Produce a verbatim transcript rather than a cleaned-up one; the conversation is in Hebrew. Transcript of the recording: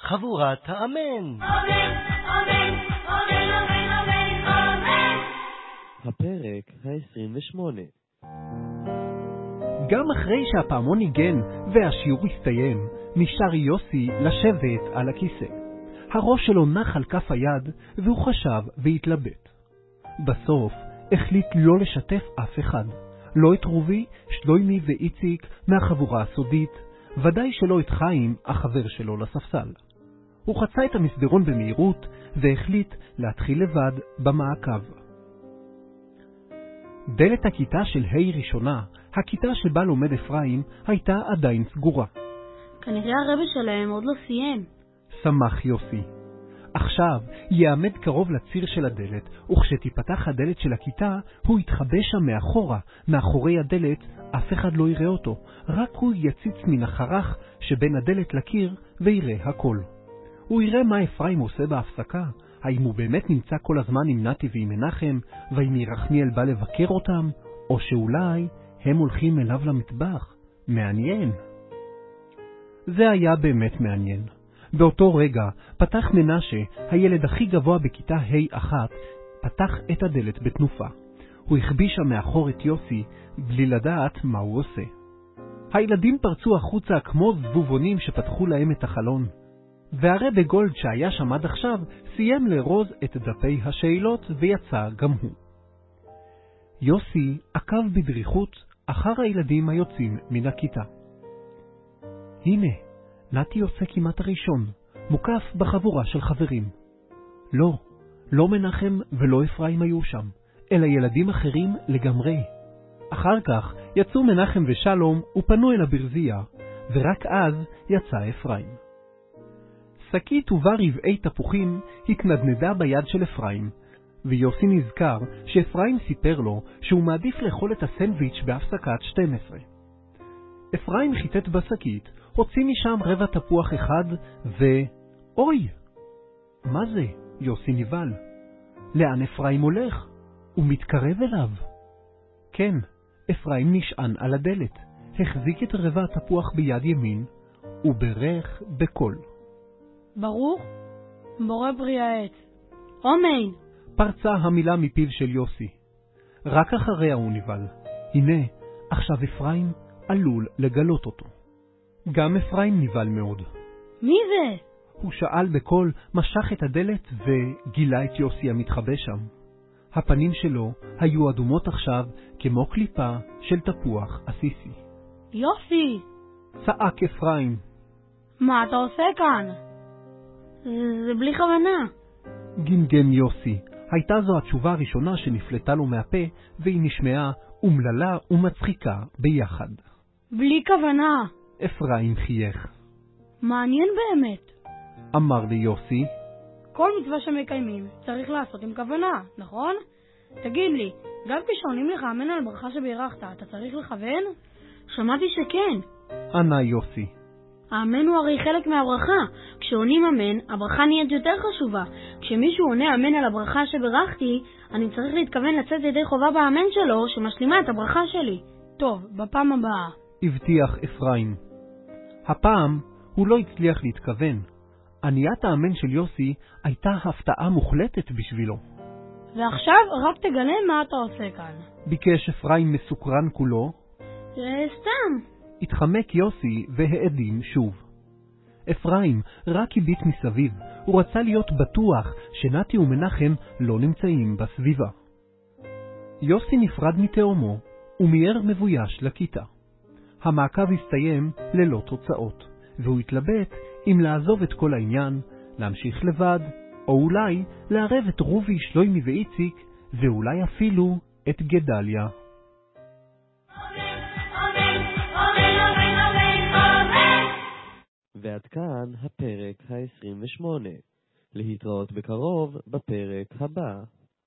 חבורת האמן. אמן, אמן, אמן, אמן, אמן, אמן. הפרק ה-עשרים ושמונה. גם אחרי שהפעמון ניגן והשיעור הסתיים, נשאר יוסי לשבת על הכיסא. הראש שלו נח על כף היד והוא חשב והתלבט. בסוף החליט לא לשתף אף אחד. לא את רובי, שלוימי ואיציק מהחבורה הסודית, ודאי שלא את חיים, החבר שלו לספסל. הוא חצה את המסדרון במהירות והחליט להתחיל לבד במעקב. דלת הכיתה של ה' ראשונה, הכיתה שבה לומד אפרים, הייתה עדיין סגורה. כנראה הרבי שלהם עוד לא סיים. שמח יוסי. עכשיו יעמד קרוב לציר של הדלת, וכשתיפתח הדלת של הכיתה, הוא יתחבא שם מאחורה. מאחורי הדלת אף אחד לא יראה אותו, רק הוא יציץ מן החרך שבין הדלת לקיר ויראה הכל. הוא יראה מה אפרים עושה בהפסקה, האם הוא באמת נמצא כל הזמן עם נתי ועם מנחם, והאם ירחמיאל בא לבקר אותם, או שאולי הם הולכים אליו למטבח. מעניין. זה היה באמת מעניין. באותו רגע פתח מנשה, הילד הכי גבוה בכיתה ה' אחת, פתח את הדלת בתנופה. הוא החבישה מאחור את יוסי בלי לדעת מה הוא עושה. הילדים פרצו החוצה כמו זבובונים שפתחו להם את החלון. והרבי גולד שהיה שם עד עכשיו סיים לרוז את דפי השאלות ויצא גם הוא. יוסי עקב בדריכות אחר הילדים היוצאים מן הכיתה. הנה, נתי יוצא כמעט הראשון, מוקף בחבורה של חברים. לא, לא מנחם ולא אפרים היו שם, אלא ילדים אחרים לגמרי. אחר כך יצאו מנחם ושלום ופנו אל הברזייה, ורק אז יצא אפרים. שקית ובה רבעי תפוחים התנדנדה ביד של אפרים, ויוסי נזכר שאפרים סיפר לו שהוא מעדיף לאכול את הסנדוויץ' בהפסקת שתים עשרה. אפרים חיטט בשקית, הוציא משם רבע תפוח אחד, ו... אוי! מה זה? יוסי נבהל. לאן אפרים הולך? הוא מתקרב אליו. כן, אפרים נשען על הדלת, החזיק את רבע התפוח ביד ימין, וברך בקול. ברוך, בורא פרי העץ. אומן! פרצה המילה מפיו של יוסי. רק אחריה הוא נבהל. הנה, עכשיו אפרים עלול לגלות אותו. גם אפרים נבהל מאוד. מי זה? הוא שאל בקול, משך את הדלת וגילה את יוסי המתחבא שם. הפנים שלו היו אדומות עכשיו כמו קליפה של תפוח אסיסי. יוסי! צעק אפרים. מה אתה עושה כאן? זה בלי כוונה. גמגם יוסי. הייתה זו התשובה הראשונה שנפלטה לו מהפה, והיא נשמעה אומללה ומצחיקה ביחד. בלי כוונה. אפרים חייך. מעניין באמת. אמר לי יוסי. כל מצווה שמקיימים צריך לעשות עם כוונה, נכון? תגיד לי, גם כשעונים לך אמן על ברכה שבירכת, אתה צריך לכוון? שמעתי שכן. ענה יוסי. האמן הוא הרי חלק מהברכה. כשעונים אמן, הברכה נהיית יותר חשובה. כשמישהו עונה אמן על הברכה שברכתי, אני צריך להתכוון לצאת ידי חובה באמן שלו שמשלימה את הברכה שלי. טוב, בפעם הבאה. הבטיח אפרים. הפעם הוא לא הצליח להתכוון. עניית האמן של יוסי הייתה הפתעה מוחלטת בשבילו. ועכשיו רק תגלה מה אתה עושה כאן. ביקש אפרים מסוקרן כולו. זה סתם. התחמק יוסי והאדים שוב. אפרים רק הביט מסביב, הוא רצה להיות בטוח שנתי ומנחם לא נמצאים בסביבה. יוסי נפרד מתאומו ומיהר מבויש לכיתה. המעקב הסתיים ללא תוצאות, והוא התלבט אם לעזוב את כל העניין, להמשיך לבד, או אולי לערב את רובי, שלוימי ואיציק, ואולי אפילו את גדליה. ועד כאן הפרק ה-עשרים ושמונה. להתראות בקרוב בפרק הבא.